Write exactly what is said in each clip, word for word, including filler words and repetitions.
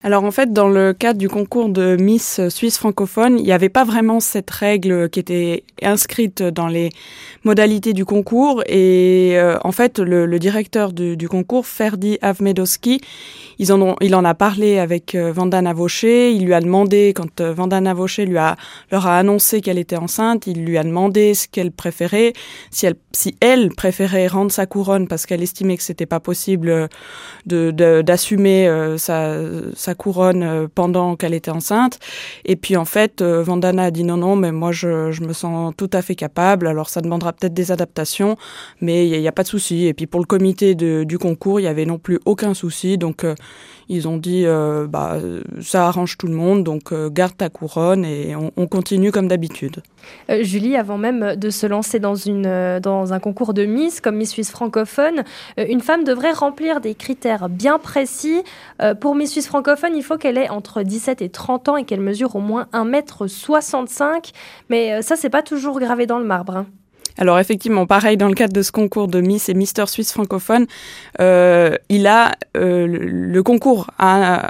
Alors en fait, dans le cadre du concours de Miss Suisse francophone, il n'y avait pas vraiment cette règle qui était inscrite dans les modalités du concours. Et euh, en fait, le, le directeur du, du concours, Ferdi Ahmedowski, ils en ont, il en a parlé avec euh, Vandana Vaucher. Il lui a demandé, quand euh, Vandana Vaucher lui a, leur a annoncé qu'elle était enceinte, il lui a demandé ce qu'elle préférait, si elle, si elle préférait rendre sa couronne parce qu'elle estimait que c'était pas possible de, de, d'assumer euh, sa, sa couronne pendant qu'elle était enceinte. Et puis en fait, euh, Vandana a dit non, non, mais moi je, je me sens tout à fait capable. Alors ça demandera peut-être des adaptations, mais il n'y a, a pas de souci. Et puis pour le comité de, du concours, il n'y avait non plus aucun souci. Donc euh, ils ont dit, euh, bah ça arrange tout le monde, donc euh, garde ta couronne et on, on continue comme d'habitude. Euh, Julie, avant même de se lancer dans, une, euh, dans un concours de Miss, comme Miss Suisse francophone, euh, une femme devrait remplir des critères bien précis. Euh, pour Miss Suisse francophone, il faut qu'elle ait entre dix-sept et trente ans et qu'elle mesure au moins un mètre soixante-cinq. Mais euh, ça, c'est pas toujours gravé dans le marbre, hein. Alors effectivement, pareil, dans le cadre de ce concours de Miss et Mister Suisse francophone, euh, il a euh, le, le concours a,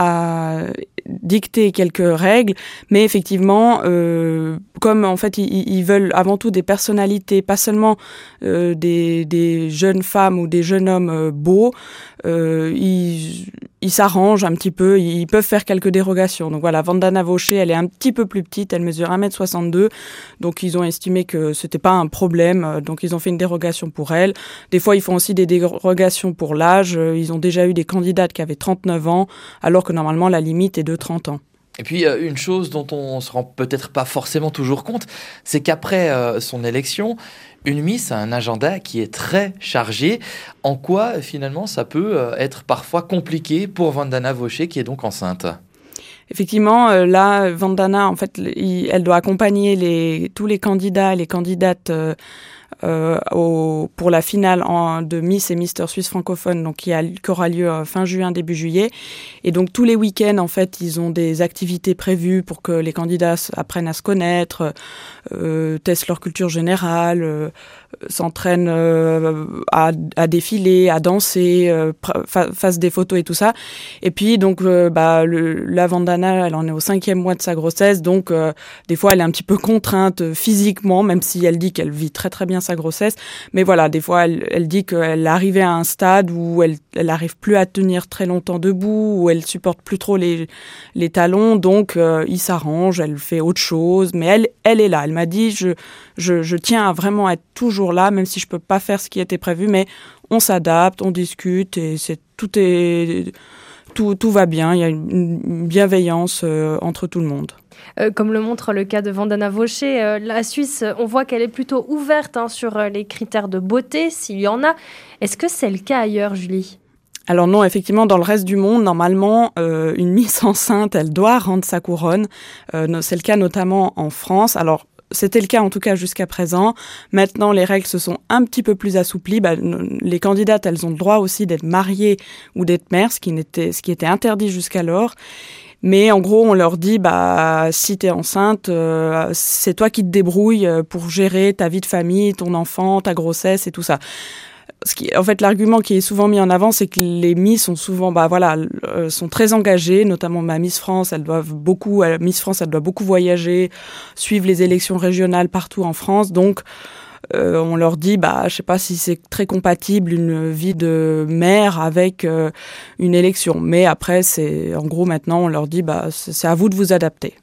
a dicté quelques règles, mais effectivement, euh, comme en fait ils, ils veulent avant tout des personnalités, pas seulement euh, des, des jeunes femmes ou des jeunes hommes euh, beaux, euh, ils, ils s'arrangent un petit peu, ils peuvent faire quelques dérogations. Donc voilà, Vandana Vaucher, elle est un petit peu plus petite, elle mesure un mètre soixante-deux, donc ils ont estimé que c'était pas un problème, donc ils ont fait une dérogation pour elle. Des fois, ils font aussi des dérogations pour l'âge, ils ont déjà eu des candidates qui avaient trente-neuf ans, alors que normalement la limite est de trente ans. Et puis, euh, une chose dont on ne se rend peut-être pas forcément toujours compte, c'est qu'après euh, son élection, une Miss a un agenda qui est très chargé. En quoi, finalement, ça peut euh, être parfois compliqué pour Vandana Vaucher, qui est donc enceinte ? Effectivement, euh, là, Vandana, en fait, il, elle doit accompagner les, tous les candidats et les candidates euh, euh, au, pour la finale en, de Miss et Mister Suisse francophone, donc qui, a, qui aura lieu euh, fin juin, début juillet. Et donc tous les week-ends, en fait, ils ont des activités prévues pour que les candidats apprennent à se connaître, euh, testent leur culture générale, euh, s'entraînent euh, à, à défiler, à danser, euh, fa- fassent des photos et tout ça. Et puis donc, euh, bah, le, la Vandana, elle en est au cinquième mois de sa grossesse, donc euh, des fois, elle est un petit peu contrainte euh, physiquement, même si elle dit qu'elle vit très très bien sa grossesse. Mais voilà, des fois, elle, elle dit qu'elle est arrivée à un stade où elle, elle arrive plus à tenir très longtemps debout, où elle supporte plus trop les, les talons, donc euh, il s'arrange, elle fait autre chose, mais elle, elle est là. Elle m'a dit, je, je, je tiens à vraiment être toujours là, même si je peux pas faire ce qui était prévu, mais on s'adapte, on discute et c'est tout est tout tout va bien. Il y a une bienveillance euh, entre tout le monde. Euh, comme le montre le cas de Vandana Vaucher, euh, la Suisse, on voit qu'elle est plutôt ouverte hein, sur euh, les critères de beauté, s'il y en a. Est-ce que c'est le cas ailleurs, Julie ? Alors non, effectivement, dans le reste du monde, normalement, euh, une Miss enceinte, elle doit rendre sa couronne. Euh, c'est le cas notamment en France. Alors, c'était le cas en tout cas jusqu'à présent. Maintenant, les règles se sont un petit peu plus assouplies. Bah, les candidates, elles ont le droit aussi d'être mariées ou d'être mères, ce qui, n'était, ce qui était interdit jusqu'alors. Mais en gros, on leur dit, bah, si t'es enceinte, euh, c'est toi qui te débrouilles pour gérer ta vie de famille, ton enfant, ta grossesse et tout ça. Ce qui, en fait, l'argument qui est souvent mis en avant, c'est que les Miss sont souvent, bah voilà, euh, sont très engagées, notamment ma Miss France, elles doivent beaucoup, euh, Miss France, elle doit beaucoup voyager, suivre les élections régionales partout en France, donc euh, on leur dit, bah, je sais pas si c'est très compatible une vie de mère avec euh, une élection, mais après, c'est, en gros, maintenant, on leur dit, bah, c'est, c'est à vous de vous adapter.